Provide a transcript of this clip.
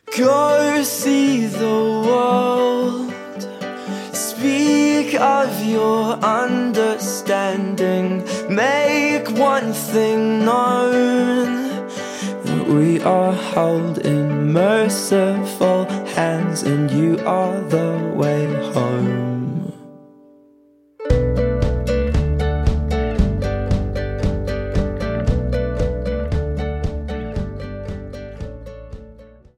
Go see the world, speak of your understanding, make one thing known, that we are held in merciful hands and you are the way home.